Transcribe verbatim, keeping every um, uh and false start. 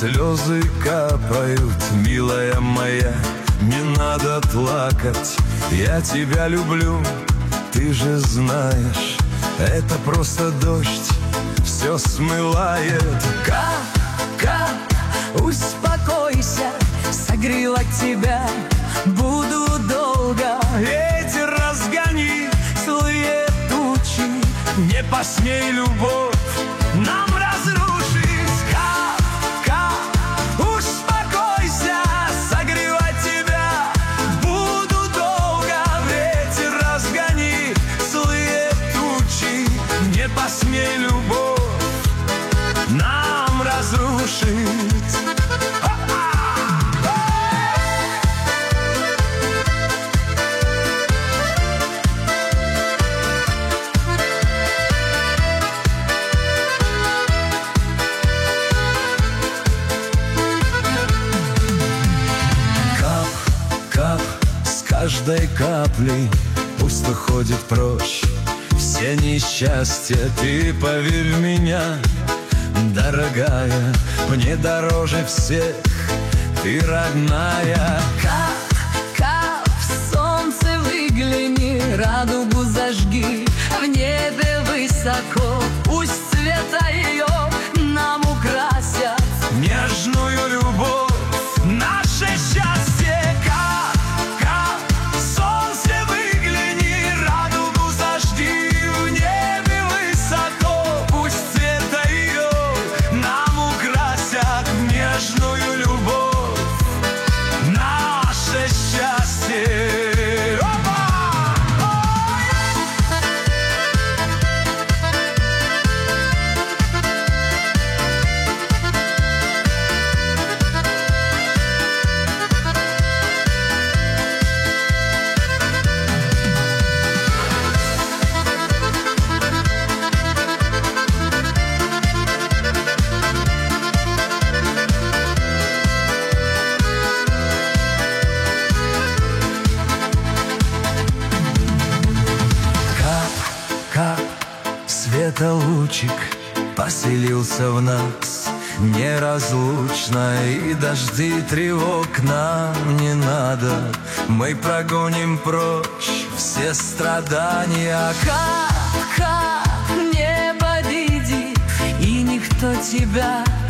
Слезы капают, милая моя, не надо плакать. Я тебя люблю, ты же знаешь, это просто дождь все смывает. Кап, кап, успокойся, согрела тебя, буду долго. Ветер разгони злые тучи, не посмей любовь нам разрушить. Кап, кап, Успокойся, согревать тебя буду долго. Ветер разгони злые тучи, не посмей любовь нам разрушить. Каждой каплей пусть уходит прочь все несчастья. Ты поверь в меня, дорогая, мне дороже всех ты родная. кап, кап, солнце выгляни, радугу зажги, в небе высоко. Пусть цвета ее нам украсят Нежную любовь, наше счастье. Света лучик поселился в нас неразлучно, и дожди тревог нам не надо. Мы прогоним прочь все страдания. Кап, кап, не подведи, и никто тебя